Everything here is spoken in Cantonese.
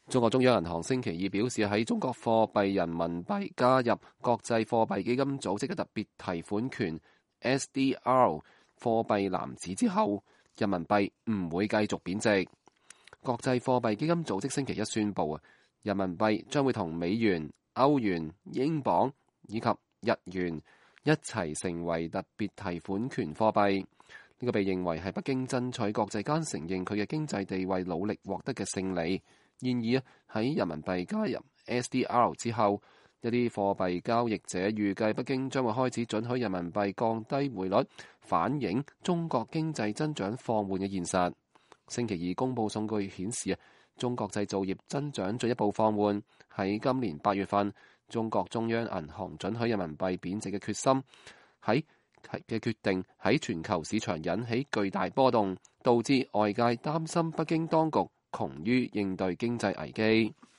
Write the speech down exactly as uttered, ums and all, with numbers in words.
中國中央銀行星期二表示，喺中國貨幣人民幣加入國際貨幣基金組織嘅特別提款權 S D R 貨幣籃子之後，人民幣唔會繼續貶值。國際貨幣基金組織星期一宣布啊，人民幣將會同美元、歐元、英鎊以及日元一齊成為特別提款權貨幣。呢個被認為係北京爭取國際間承認佢嘅經濟地位努力獲得嘅勝利。然而啊，喺人民幣加入 S D R 之後，一啲貨幣交易者預計北京將會開始准許人民幣降低匯率，反映中國經濟增長放緩嘅現實。星期二公佈數據顯示啊，中國製造業增長進一步放緩。喺今年八月份，中國中央銀行准許人民幣貶值嘅決心喺嘅決定喺全球市場引起巨大波動，導致外界擔心北京當局窮於應對經濟危機。